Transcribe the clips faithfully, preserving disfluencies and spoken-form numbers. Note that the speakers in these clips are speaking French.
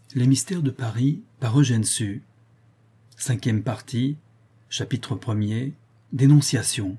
Les mystères de Paris par Eugène Sue. Cinquième partie, chapitre premier, Dénonciation.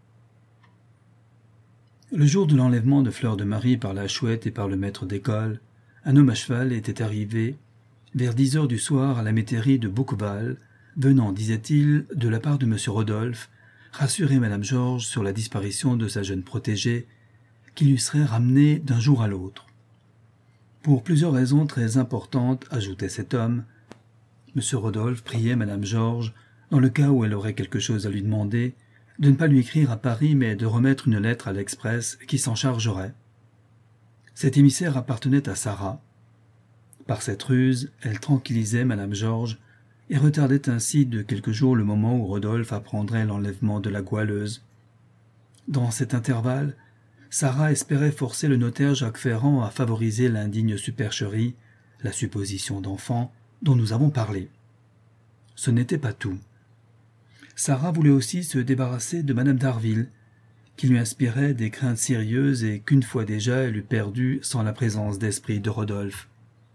Le jour de l'enlèvement de Fleur de Marie par la Chouette et par le maître d'école, un homme à cheval était arrivé, vers dix heures du soir, à la métairie de Bouqueval, venant, disait-il, de la part de M. Rodolphe, rassurer Madame Georges sur la disparition de sa jeune protégée, qui lui serait ramenée d'un jour à l'autre. Pour plusieurs raisons très importantes, ajoutait cet homme, M. Rodolphe priait Madame Georges, dans le cas où elle aurait quelque chose à lui demander, de ne pas lui écrire à Paris, mais de remettre une lettre à l'Express qui s'en chargerait. Cet émissaire appartenait à Sarah. Par cette ruse, elle tranquillisait Madame Georges et retardait ainsi de quelques jours le moment où Rodolphe apprendrait l'enlèvement de la Goualeuse. Dans cet intervalle, Sarah espérait forcer le notaire Jacques Ferrand à favoriser l'indigne supercherie, la supposition d'enfant, dont nous avons parlé. Ce n'était pas tout. Sarah voulait aussi se débarrasser de Madame d'Harville, qui lui inspirait des craintes sérieuses et qu'une fois déjà elle eût perdu sans la présence d'esprit de Rodolphe.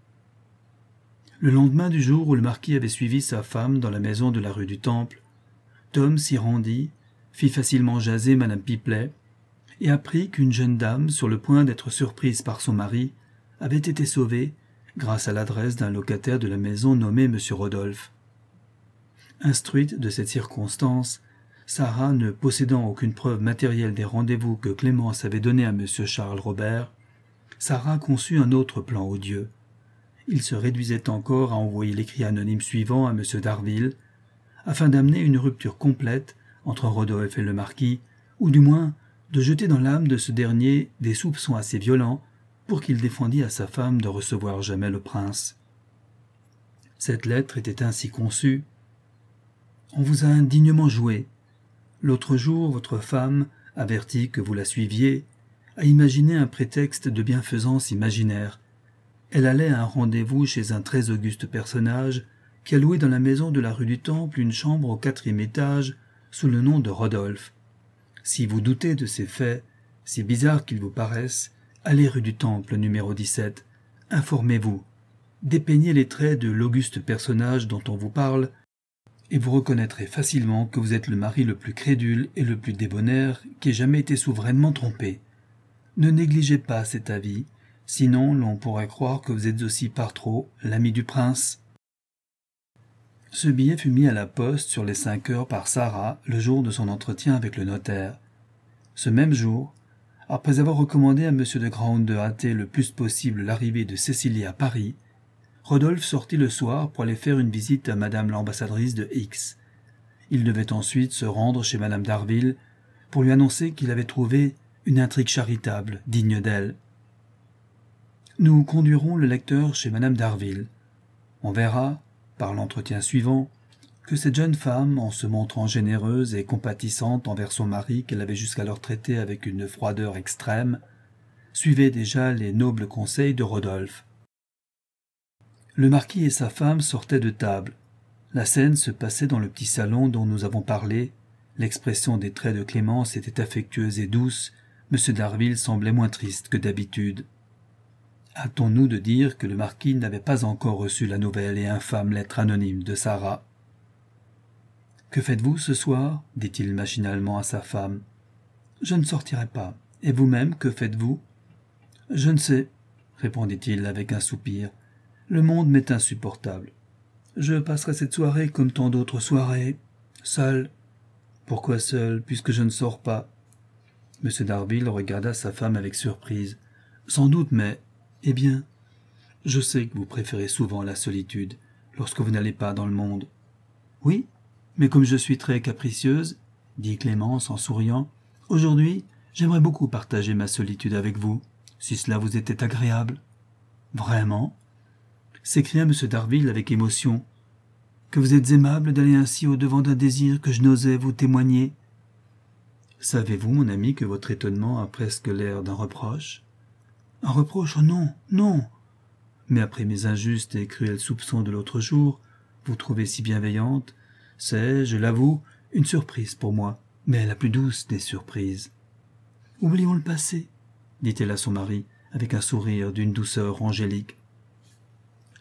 Le lendemain du jour où le marquis avait suivi sa femme dans la maison de la rue du Temple, Tom s'y rendit, fit facilement jaser Madame Pipelet, et apprit qu'une jeune dame, sur le point d'être surprise par son mari, avait été sauvée grâce à l'adresse d'un locataire de la maison nommé M. Rodolphe. Instruite de cette circonstance, Sarah, ne possédant aucune preuve matérielle des rendez-vous que Clémence avait donnés à M. Charles Robert, Sarah conçut un autre plan odieux. Il se réduisait encore à envoyer l'écrit anonyme suivant à M. d'Harville, afin d'amener une rupture complète entre Rodolphe et le marquis, ou du moins de jeter dans l'âme de ce dernier des soupçons assez violents pour qu'il défendît à sa femme de recevoir jamais le prince. Cette lettre était ainsi conçue. « On vous a indignement joué. L'autre jour, votre femme, avertie que vous la suiviez, a imaginé un prétexte de bienfaisance imaginaire. Elle allait à un rendez-vous chez un très auguste personnage qui a loué dans la maison de la rue du Temple une chambre au quatrième étage sous le nom de Rodolphe. Si vous doutez de ces faits, si bizarres qu'ils vous paraissent, allez rue du Temple numéro dix-sept, informez-vous, dépeignez les traits de l'auguste personnage dont on vous parle, et vous reconnaîtrez facilement que vous êtes le mari le plus crédule et le plus débonnaire qui ait jamais été souverainement trompé. Ne négligez pas cet avis, sinon l'on pourrait croire que vous êtes aussi par trop l'ami du prince. » Ce billet fut mis à la poste sur les cinq heures par Sarah le jour de son entretien avec le notaire. Ce même jour, après avoir recommandé à M. de Graün de hâter le plus possible l'arrivée de Cécilie à Paris, Rodolphe sortit le soir pour aller faire une visite à Madame l'ambassadrice de X. Il devait ensuite se rendre chez Madame d'Harville pour lui annoncer qu'il avait trouvé une intrigue charitable digne d'elle. Nous conduirons le lecteur chez Madame d'Harville. On verra, par l'entretien suivant, que cette jeune femme, en se montrant généreuse et compatissante envers son mari qu'elle avait jusqu'alors traité avec une froideur extrême, suivait déjà les nobles conseils de Rodolphe. Le marquis et sa femme sortaient de table. La scène se passait dans le petit salon dont nous avons parlé. L'expression des traits de Clémence était affectueuse et douce. M. d'Harville semblait moins triste que d'habitude. Hâtons-nous de dire que le marquis n'avait pas encore reçu la nouvelle et infâme lettre anonyme de Sarah. « Que faites-vous ce soir » dit-il machinalement à sa femme. « Je ne sortirai pas. Et vous-même, que faites-vous »« Je ne sais, » répondit-il avec un soupir. « Le monde m'est insupportable. Je passerai cette soirée comme tant d'autres soirées, seul. »« Pourquoi seul, puisque je ne sors pas ?» M. d'Harville regarda sa femme avec surprise. « Sans doute, mais... » « Eh bien, je sais que vous préférez souvent la solitude, lorsque vous n'allez pas dans le monde. »« Oui, mais comme je suis très capricieuse, dit Clémence en souriant, aujourd'hui, j'aimerais beaucoup partager ma solitude avec vous, si cela vous était agréable. »« Vraiment ?» s'écria M. d'Harville avec émotion. « Que vous êtes aimable d'aller ainsi au-devant d'un désir que je n'osais vous témoigner. » « Savez-vous, mon ami, que votre étonnement a presque l'air d'un reproche ?»« Un reproche, oh non, non. Mais après mes injustes et cruels soupçons de l'autre jour, vous trouvez si bienveillante, c'est, je l'avoue, une surprise pour moi, mais la plus douce des surprises. »« Oublions le passé, dit-elle à son mari, avec un sourire d'une douceur angélique.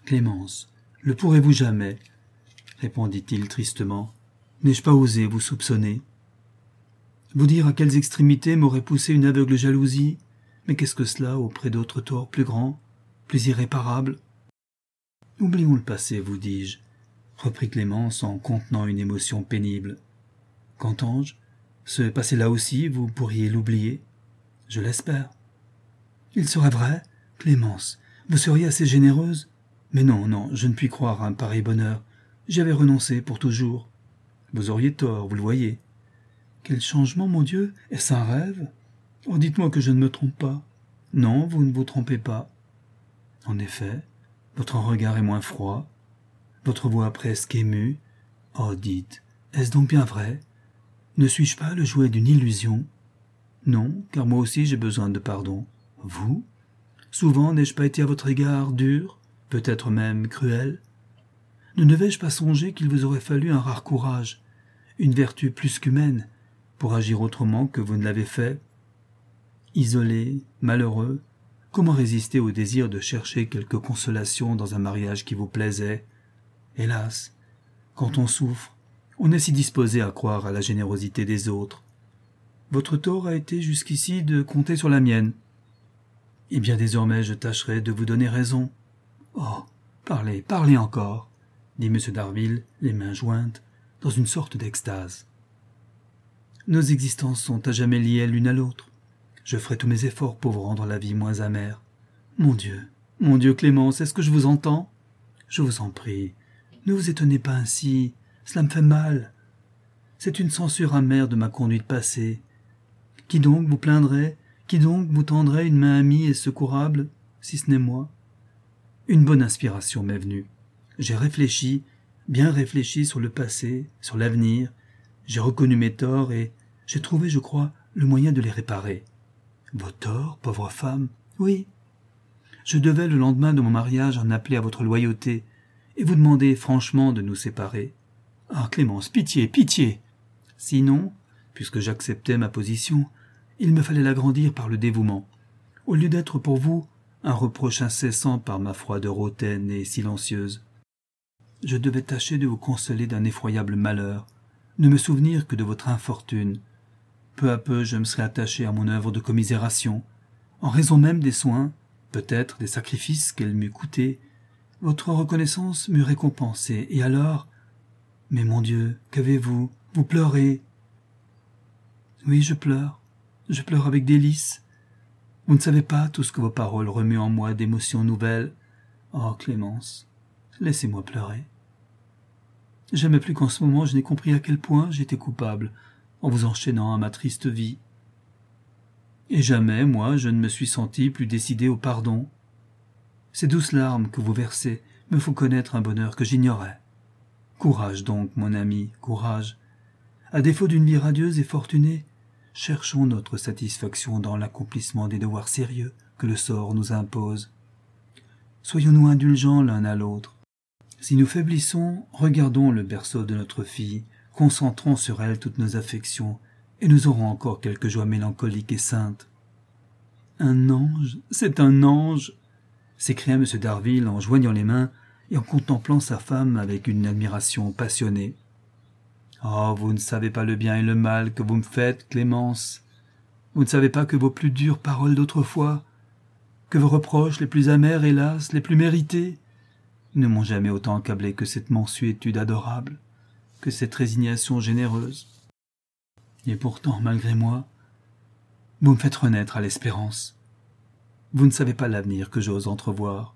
Clémence, le pourrez-vous jamais? Répondit-il tristement. N'ai-je pas osé vous soupçonner? Vous dire à quelles extrémités m'aurait poussé une aveugle jalousie? Mais qu'est-ce que cela auprès d'autres torts plus grands, plus irréparables? Oublions le passé, vous dis-je, reprit Clémence en contenant une émotion pénible. Qu'entends-je? Ce passé-là aussi, vous pourriez l'oublier? Je l'espère. Il serait vrai, Clémence, vous seriez assez généreuse? Mais non, non, je ne puis croire à un pareil bonheur. J'y avais renoncé pour toujours. Vous auriez tort, vous le voyez. Quel changement, mon Dieu! Est-ce un rêve? Oh, dites-moi que je ne me trompe pas. Non, vous ne vous trompez pas. En effet, votre regard est moins froid, votre voix presque émue. Oh, dites, est-ce donc bien vrai? Ne suis-je pas le jouet d'une illusion? Non, car moi aussi j'ai besoin de pardon. Vous? Souvent n'ai-je pas été à votre égard dur, peut-être même cruel? Ne devais-je pas songer qu'il vous aurait fallu un rare courage, une vertu plus qu'humaine, pour agir autrement que vous ne l'avez fait? Isolé, malheureux, comment résister au désir de chercher quelque consolation dans un mariage qui vous plaisait? Hélas, quand on souffre, on est si disposé à croire à la générosité des autres. Votre tort a été jusqu'ici de compter sur la mienne. Eh bien désormais je tâcherai de vous donner raison. Oh, parlez, parlez encore, dit M. d'Harville, les mains jointes, dans une sorte d'extase. Nos existences sont à jamais liées l'une à l'autre. Je ferai tous mes efforts pour vous rendre la vie moins amère. Mon Dieu, mon Dieu, Clémence, est-ce que je vous entends? Je vous en prie, ne vous étonnez pas ainsi, cela me fait mal. C'est une censure amère de ma conduite passée. Qui donc vous plaindrait, qui donc vous tendrait une main amie et secourable, si ce n'est moi? Une bonne inspiration m'est venue. J'ai réfléchi, bien réfléchi sur le passé, sur l'avenir, j'ai reconnu mes torts et j'ai trouvé, je crois, le moyen de les réparer. Vos torts, pauvre femme? Oui. Je devais, le lendemain de mon mariage, en appeler à votre loyauté et vous demander franchement de nous séparer. Ah, Clémence, pitié, pitié! Sinon, puisque j'acceptais ma position, il me fallait l'agrandir par le dévouement. Au lieu d'être pour vous un reproche incessant par ma froideur hautaine et silencieuse. Je devais tâcher de vous consoler d'un effroyable malheur, ne me souvenir que de votre infortune. Peu à peu, je me serais attaché à mon œuvre de commisération. En raison même des soins, peut-être des sacrifices qu'elle m'eût coûtés, votre reconnaissance m'eût récompensé, et alors... Mais mon Dieu, qu'avez-vous? Vous pleurez. Oui, je pleure. Je pleure avec délice. Vous ne savez pas tout ce que vos paroles remuent en moi d'émotions nouvelles. Oh, Clémence, laissez-moi pleurer. Jamais plus qu'en ce moment je n'ai compris à quel point j'étais coupable en vous enchaînant à ma triste vie. Et jamais, moi, je ne me suis senti plus décidé au pardon. Ces douces larmes que vous versez me font connaître un bonheur que j'ignorais. Courage donc, mon ami, courage. À défaut d'une vie radieuse et fortunée, cherchons notre satisfaction dans l'accomplissement des devoirs sérieux que le sort nous impose. Soyons-nous indulgents l'un à l'autre. Si nous faiblissons, regardons le berceau de notre fille, concentrons sur elle toutes nos affections, et nous aurons encore quelques joies mélancoliques et saintes. Un ange, c'est un ange, s'écria M. d'Harville en joignant les mains et en contemplant sa femme avec une admiration passionnée. Oh, vous ne savez pas le bien et le mal que vous me faites, Clémence. Vous ne savez pas que vos plus dures paroles d'autrefois, que vos reproches les plus amers, hélas, les plus mérités, ne m'ont jamais autant accablé que cette mansuétude adorable, que cette résignation généreuse. Et pourtant, malgré moi, vous me faites renaître à l'espérance. Vous ne savez pas l'avenir que j'ose entrevoir.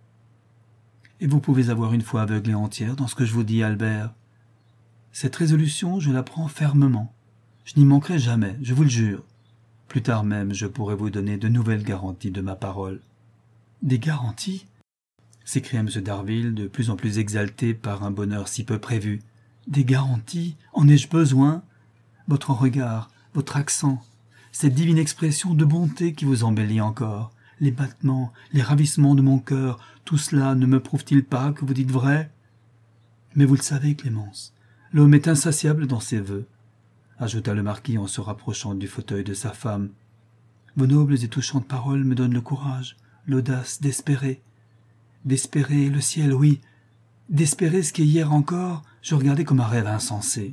Et vous pouvez avoir une foi aveugle et entière dans ce que je vous dis, Albert. Cette résolution, je la prends fermement. Je n'y manquerai jamais, je vous le jure. Plus tard même, je pourrai vous donner de nouvelles garanties de ma parole. Des garanties? S'écria M. d'Harville, de plus en plus exalté par un bonheur si peu prévu. Des garanties? En ai-je besoin? Votre regard, votre accent, cette divine expression de bonté qui vous embellit encore, les battements, les ravissements de mon cœur, tout cela ne me prouve-t-il pas que vous dites vrai? Mais vous le savez, Clémence, l'homme est insatiable dans ses vœux, ajouta le marquis en se rapprochant du fauteuil de sa femme. Vos nobles et touchantes paroles me donnent le courage, l'audace d'espérer. d'espérer le ciel, oui, d'espérer ce qu'hier encore je regardais comme un rêve insensé.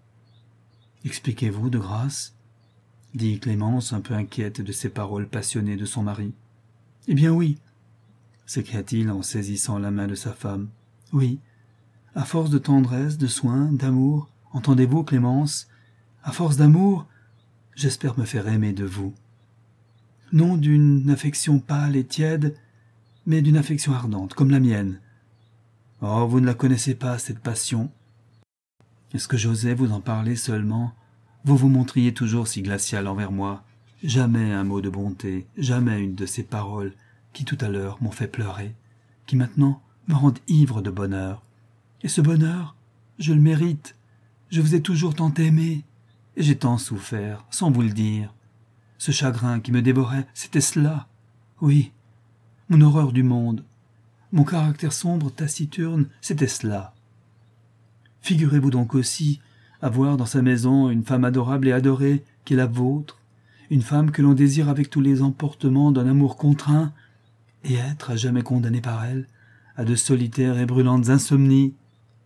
« Expliquez-vous, de grâce ?» dit Clémence, un peu inquiète de ces paroles passionnées de son mari. « Eh bien oui !» s'écria-t-il en saisissant la main de sa femme. « Oui, à force de tendresse, de soins, d'amour, entendez-vous, Clémence, à force d'amour, j'espère me faire aimer de vous. Non d'une affection pâle et tiède, mais d'une affection ardente, comme la mienne. Oh, vous ne la connaissez pas, cette passion. Est-ce que j'osais vous en parler seulement? Vous vous montriez toujours si glacial envers moi. Jamais un mot de bonté, jamais une de ces paroles qui tout à l'heure m'ont fait pleurer, qui maintenant me rendent ivre de bonheur. Et ce bonheur, je le mérite. Je vous ai toujours tant aimé, et j'ai tant souffert, sans vous le dire. Ce chagrin qui me dévorait, c'était cela. Oui, mon horreur du monde, mon caractère sombre, taciturne, c'était cela. Figurez-vous donc aussi avoir dans sa maison une femme adorable et adorée qui est la vôtre, une femme que l'on désire avec tous les emportements d'un amour contraint, et être à jamais condamné par elle à de solitaires et brûlantes insomnies.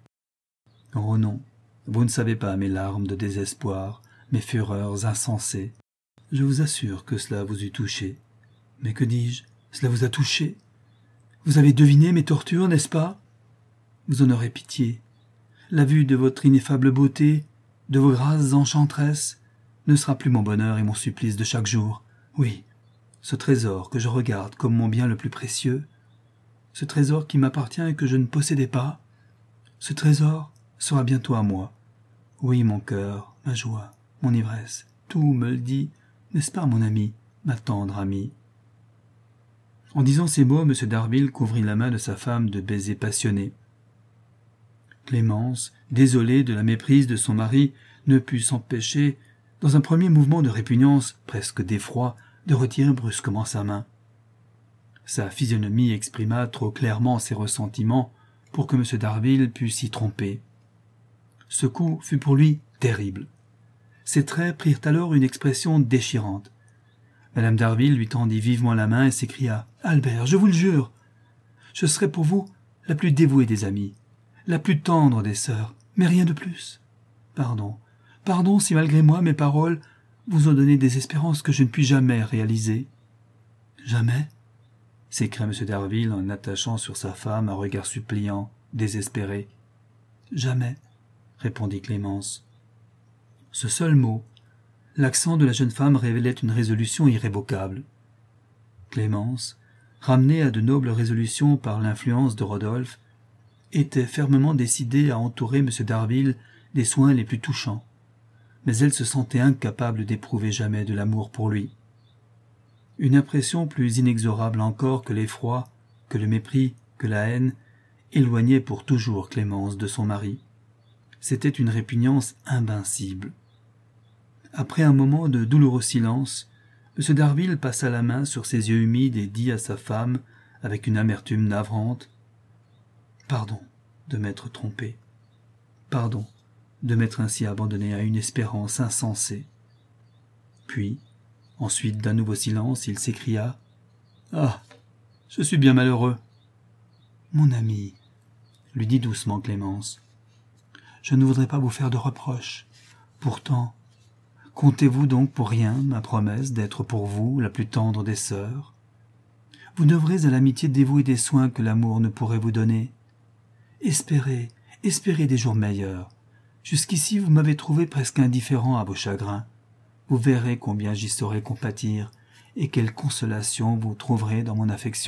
Oh non, vous ne savez pas mes larmes de désespoir, mes fureurs insensées. Je vous assure que cela vous eût touché. Mais que dis-je? Cela vous a touché? Vous avez deviné mes tortures, n'est-ce pas? Vous en aurez pitié. La vue de votre ineffable beauté, de vos grâces enchanteresses, ne sera plus mon bonheur et mon supplice de chaque jour. Oui, ce trésor que je regarde comme mon bien le plus précieux, ce trésor qui m'appartient et que je ne possédais pas, ce trésor sera bientôt à moi. Oui, mon cœur, ma joie, mon ivresse, tout me le dit, n'est-ce pas, mon ami, ma tendre amie? En disant ces mots, M. d'Harville couvrit la main de sa femme de baisers passionnés. Clémence, désolée de la méprise de son mari, ne put s'empêcher, dans un premier mouvement de répugnance, presque d'effroi, de retirer brusquement sa main. Sa physionomie exprima trop clairement ses ressentiments pour que M. d'Harville pût s'y tromper. Ce coup fut pour lui terrible. Ses traits prirent alors une expression déchirante. Madame d'Harville lui tendit vivement la main et s'écria « Albert, je vous le jure, je serai pour vous la plus dévouée des amies, la plus tendre des sœurs, mais rien de plus. Pardon, pardon si malgré moi mes paroles vous ont donné des espérances que je ne puis jamais réaliser. »« Jamais ?» s'écria M. d'Harville en attachant sur sa femme un regard suppliant, désespéré. « Jamais », répondit Clémence. Ce seul mot, l'accent de la jeune femme révélait une résolution irrévocable. Clémence, ramenée à de nobles résolutions par l'influence de Rodolphe, était fermement décidée à entourer M. d'Harville des soins les plus touchants, mais elle se sentait incapable d'éprouver jamais de l'amour pour lui. Une impression plus inexorable encore que l'effroi, que le mépris, que la haine, éloignait pour toujours Clémence de son mari. C'était une répugnance invincible. Après un moment de douloureux silence, M. d'Harville passa la main sur ses yeux humides et dit à sa femme, avec une amertume navrante, « Pardon de m'être trompé. Pardon de m'être ainsi abandonné à une espérance insensée. » Puis, ensuite d'un nouveau silence, il s'écria, « Ah, je suis bien malheureux. »« Mon ami, » lui dit doucement Clémence, « je ne voudrais pas vous faire de reproches. Pourtant, comptez-vous donc pour rien ma promesse d'être pour vous la plus tendre des sœurs? Vous devrez à l'amitié dévouée des soins que l'amour ne pourrait vous donner. Espérez, espérez des jours meilleurs. Jusqu'ici vous m'avez trouvé presque indifférent à vos chagrins. Vous verrez combien j'y saurai compatir et quelle consolation vous trouverez dans mon affection. »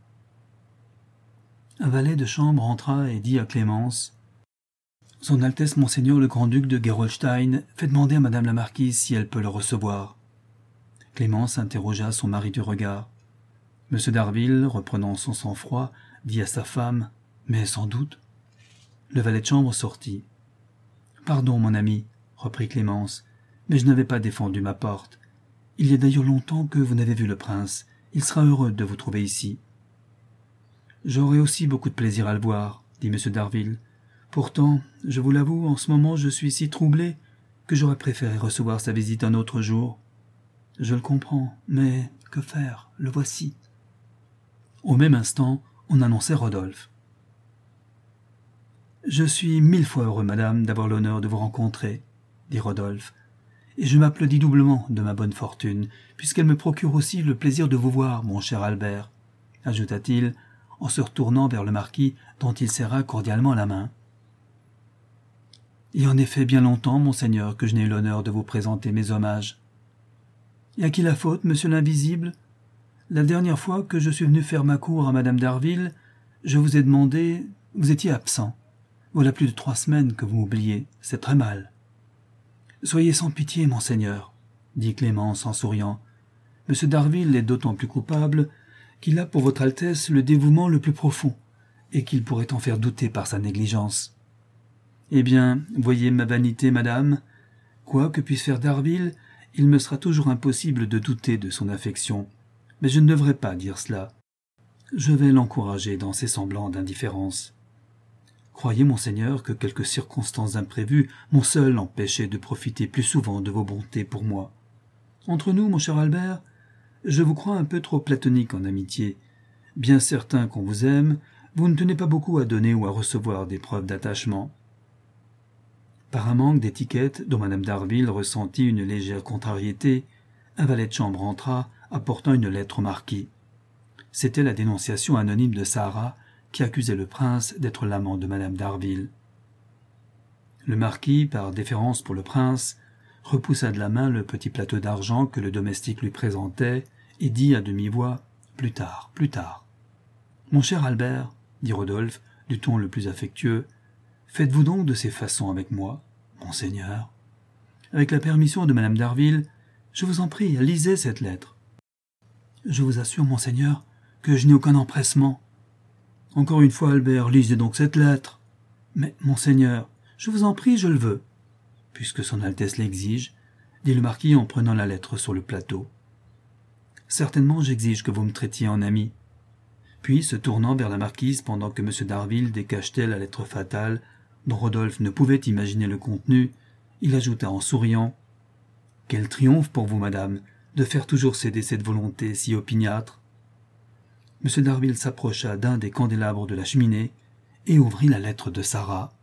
Un valet de chambre entra et dit à Clémence, « Son Altesse Monseigneur le Grand-Duc de Gerolstein fait demander à Madame la Marquise si elle peut le recevoir. » Clémence interrogea son mari du regard. M. d'Harville, reprenant son sang-froid, dit à sa femme, « Mais sans doute. » Le valet de chambre sortit. « Pardon, mon ami, » reprit Clémence, « mais je n'avais pas défendu ma porte. Il y a d'ailleurs longtemps que vous n'avez vu le prince. Il sera heureux de vous trouver ici. »« J'aurai aussi beaucoup de plaisir à le voir, » dit M. d'Harville. « Pourtant, je vous l'avoue, en ce moment je suis si troublé que j'aurais préféré recevoir sa visite un autre jour. Je le comprends, mais que faire? Le voici. » Au même instant, on annonçait Rodolphe. « Je suis mille fois heureux, madame, d'avoir l'honneur de vous rencontrer, » dit Rodolphe, « et je m'applaudis doublement de ma bonne fortune, puisqu'elle me procure aussi le plaisir de vous voir, mon cher Albert, » ajouta-t-il, en se retournant vers le marquis, dont il serra cordialement la main. « Il y a en effet bien longtemps, monseigneur, que je n'ai eu l'honneur de vous présenter mes hommages. »« Et à qui la faute, monsieur l'invisible ? La dernière fois que je suis venu faire ma cour à madame d'Harville, je vous ai demandé... Vous étiez absent. Voilà plus de trois semaines que vous m'oubliez. C'est très mal. »« Soyez sans pitié, monseigneur, » dit Clémence en souriant. « Monsieur d'Harville est d'autant plus coupable qu'il a pour votre Altesse le dévouement le plus profond, et qu'il pourrait en faire douter par sa négligence. Eh bien, voyez ma vanité, madame. Quoi que puisse faire d'Harville, il me sera toujours impossible de douter de son affection. Mais je ne devrais pas dire cela. Je vais l'encourager dans ses semblants d'indifférence. Croyez, monseigneur, que quelques circonstances imprévues m'ont seul empêché de profiter plus souvent de vos bontés pour moi. Entre nous, mon cher Albert, je vous crois un peu trop platonique en amitié. Bien certain qu'on vous aime, vous ne tenez pas beaucoup à donner ou à recevoir des preuves d'attachement. » Par un manque d'étiquette dont madame d'Harville ressentit une légère contrariété, un valet de chambre entra, apportant une lettre au marquis. C'était la dénonciation anonyme de Sarah, qui accusait le prince d'être l'amant de madame d'Harville. Le marquis, par déférence pour le prince, repoussa de la main le petit plateau d'argent que le domestique lui présentait et dit à demi-voix « Plus tard, plus tard. »« Mon cher Albert, » dit Rodolphe, du ton le plus affectueux, « faites-vous donc de ces façons avec moi, monseigneur ? Avec la permission de madame d'Harville, je vous en prie, lisez cette lettre. »« Je vous assure, monseigneur, que je n'ai aucun empressement. »« Encore une fois, Albert, lisez donc cette lettre. »« Mais, monseigneur, je vous en prie, je le veux. »« Puisque son Altesse l'exige, » dit le marquis en prenant la lettre sur le plateau. « Certainement, j'exige que vous me traitiez en ami. » Puis, se tournant vers la marquise pendant que M. d'Harville décachetait la lettre fatale, dont Rodolphe ne pouvait imaginer le contenu, il ajouta en souriant « Quel triomphe pour vous, madame, de faire toujours céder cette volonté si opiniâtre. » M. d'Harville s'approcha d'un des candélabres de la cheminée et ouvrit la lettre de Sarah.